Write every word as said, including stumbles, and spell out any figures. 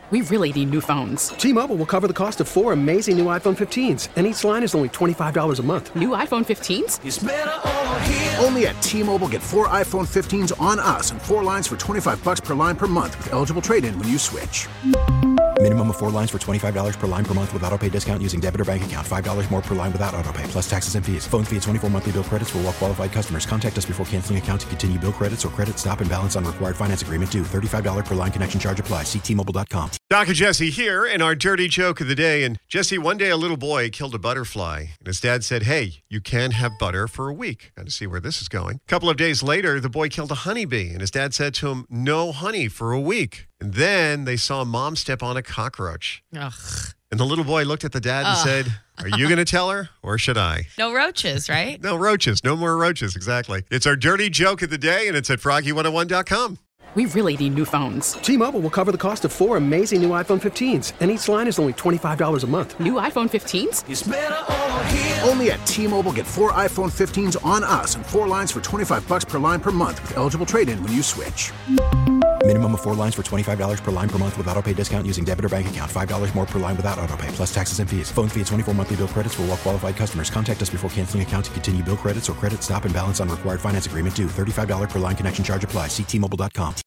We really need new phones. T-Mobile will cover the cost of four amazing new iPhone fifteens, and each line is only twenty-five dollars a month. New iPhone fifteens? It's better over here. Only at T-Mobile, get four iPhone fifteens on us and four lines for twenty-five dollars per line per month with eligible trade-in when you switch. Minimum of four lines for twenty-five dollars per line per month with autopay discount using debit or bank account. five dollars more per line without autopay, plus taxes and fees. Phone fee at twenty-four monthly bill credits for well-qualified customers. Contact us before canceling account to continue bill credits or credit stop and balance on required finance agreement due. thirty-five dollars per line connection charge applies. See T Mobile dot com. Doc and Jesse here in our dirty joke of the day. And Jesse, one day a little boy killed a butterfly. And his dad said, hey, you can have butter for a week. Got to see where this is going. A couple of days later, the boy killed a honeybee. And his dad said to him, no honey for a week. And then they saw mom step on a cockroach. Ugh. And the little boy looked at the dad and Ugh. said, are you going to tell her or should I? No roaches, right? No roaches. No more roaches. Exactly. It's our dirty joke of the day, and it's at froggy one oh one dot com. We really need new phones. T-Mobile will cover the cost of four amazing new iPhone fifteens, and each line is only twenty-five dollars a month. New iPhone fifteens? It's better over here. Only at T-Mobile, get four iPhone fifteens on us and four lines for twenty-five dollars per line per month with eligible trade-in when you switch. Minimum of four lines for twenty-five dollars per line per month with autopay discount using debit or bank account. five dollars more per line without autopay, plus taxes and fees. Phone fee at twenty-four monthly bill credits for well-qualified customers. Contact us before canceling account to continue bill credits or credit stop and balance on required finance agreement due. thirty-five dollars per line connection charge applies. See T Mobile dot com.